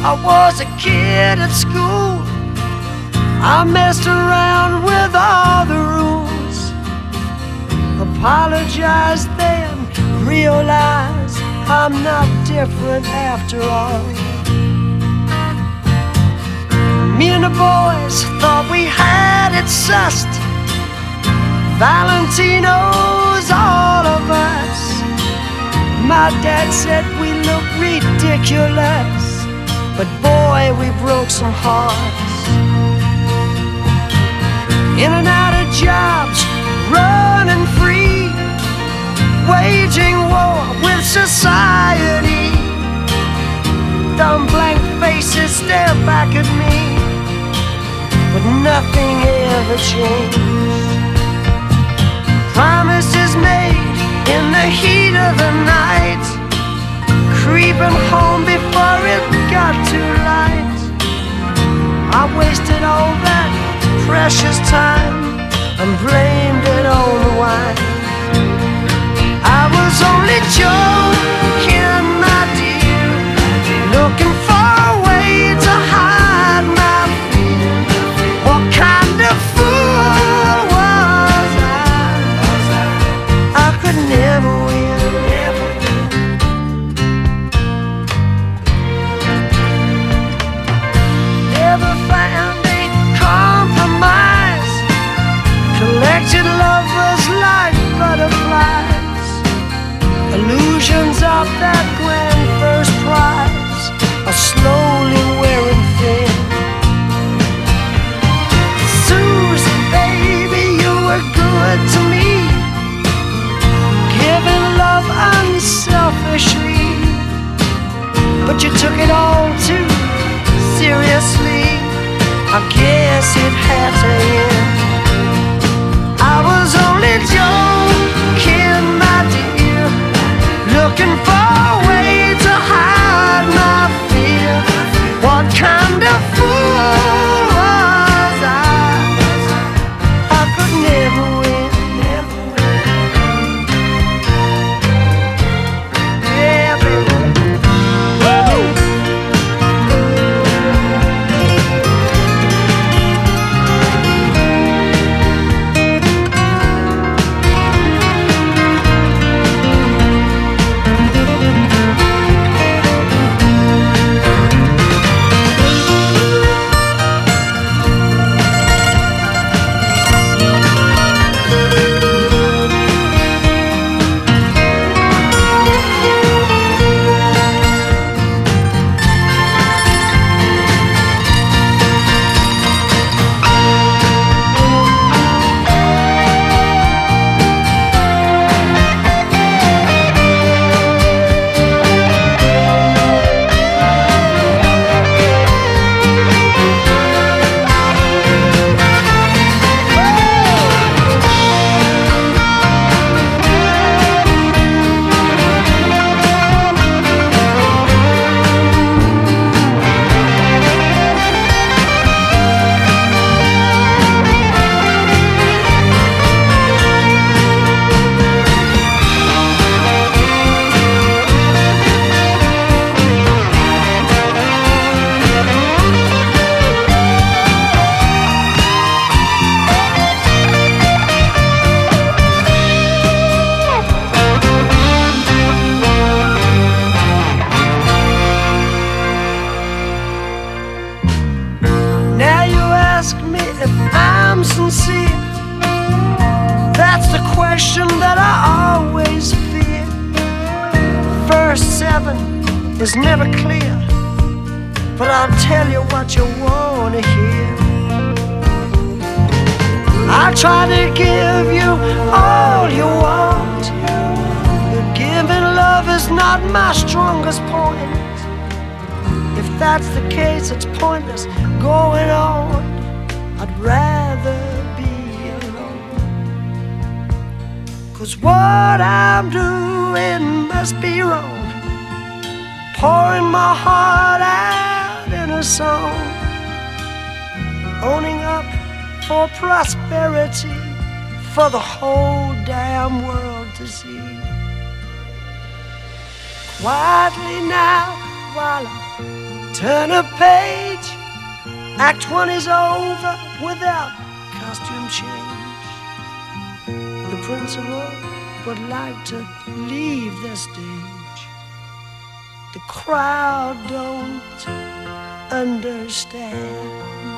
I was a kid at school. I messed around with all the rules. Apologize then, realize I'm not different after all. Me and the boys thought we had it sussed. Valentino's all of us. My dad said we look ridiculous, but boy, we broke some hearts. In and out of jobs, running free, waging war with society. Dumb blank faces stare back at me, but nothing ever changed. Promises made in the heat of the night, creeping home before it got too light. I wasted all that precious time and blamed it on the wine. I was only joking, my dear, looking for a way to hide my fear. What kind of fool was I? I could never win. Never found a compromise. Collected lovers like butterflies. Illusions of that grand first prize are slowly wearing thin. Susan, baby, you were good to me, giving love unselfishly, but you took it all too seriously. I guess it had to end. I was only joking, my dear, looking for a way to hide my fear. What kind of fool was I? I could never win, never win. Yeah, baby. Woo! Sincere? That's the question that I always fear. Verse 7 is never clear, but I'll tell you what you wanna hear. I try to give you all you want, but giving love is not my strongest point. If that's the case, it's pointless going on. I'd rather be alone, 'cause what I'm doing must be wrong. Pouring my heart out in a song, owning up for prosperity for the whole damn world to see. Quietly now, while I'm Turn a page, Act One is over without costume change. The principal would like to leave the stage. The crowd don't understand.